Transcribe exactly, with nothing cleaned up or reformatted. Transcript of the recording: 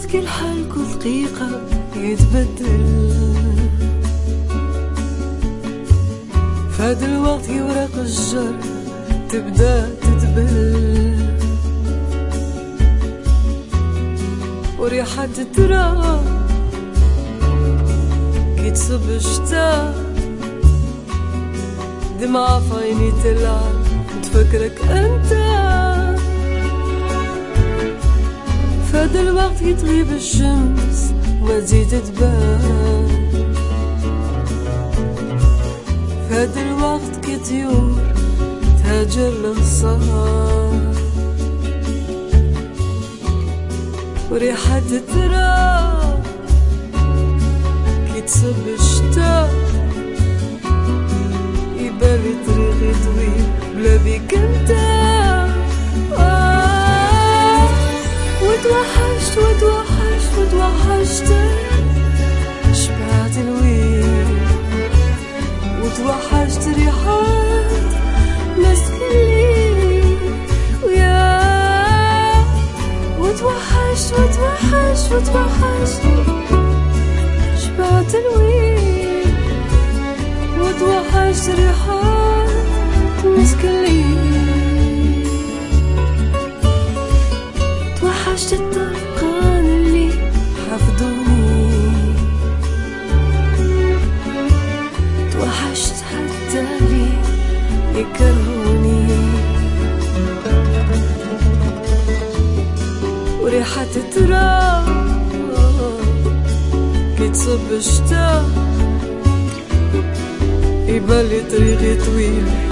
مسكي الحال كل دقيقة يتبدل، فهاد الوقت ورق الشجر تبدا تدبل، وريحة التراب كي تصب الشتا، دمعة في عيني تلعب تفكرك انت، فهاد الوقت كي تغيب الشمس وما تزيد تبان، فهاد الوقت كي طيور تهاجر للصهار، وريحة التراب كي تصب الشتا، يبالي طريقي طويل بلا بيك انت. آه وتوحشت وتوحشت وتوحشت، شبعت الويل وتوحشت ريحات مسكلي، ويا وتوحشت وتوحشت وتوحشت، شبعت الويل وتوحشت ريحات مسكلي، توحشت الطرقان اللي حفظوني، توحشت حتى لي يكرهوني، وريحة التراب كي تصب الشتا، يبالي طريقي طويل